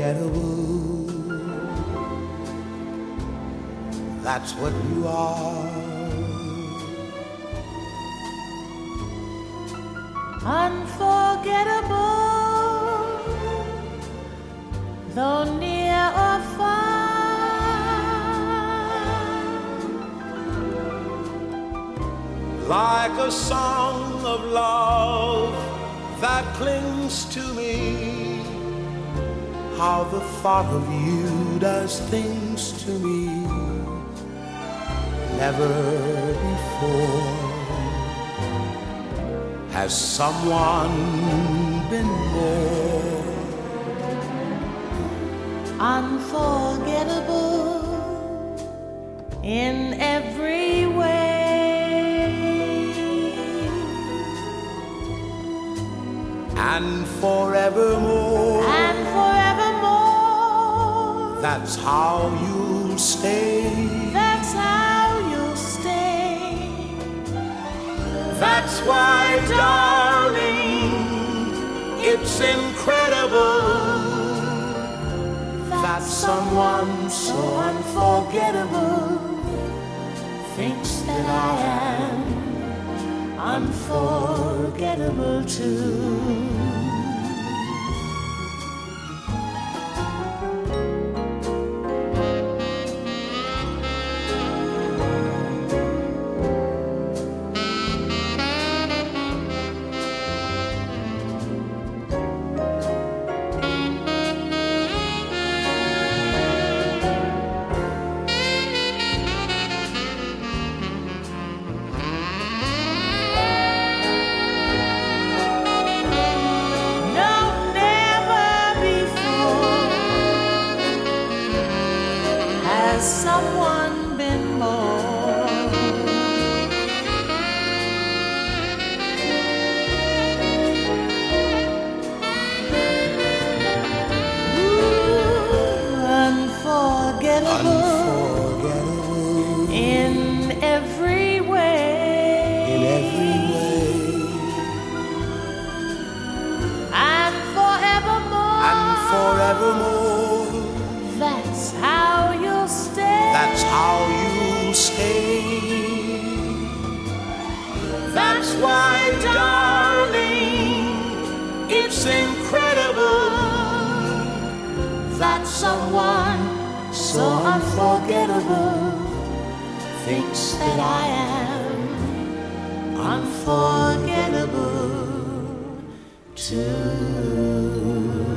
unforgettable. That's what you are. Unforgettable, though near or far. Like a song of love that clings to me, how the thought of you does things to me never before. Has someone been more unforgettable in every way, and forevermore? And forevermore, that's how you'll stay. That's how you'll stay. That's why, darling, it's incredible that someone so unforgettable thinks that I am unforgettable too. Someone been more unforgettable, in every way, and forevermore, that's how you'll stay. That's how you'll stay. That's why, darling, it's incredible that someone so unforgettable thinks that I am unforgettable too.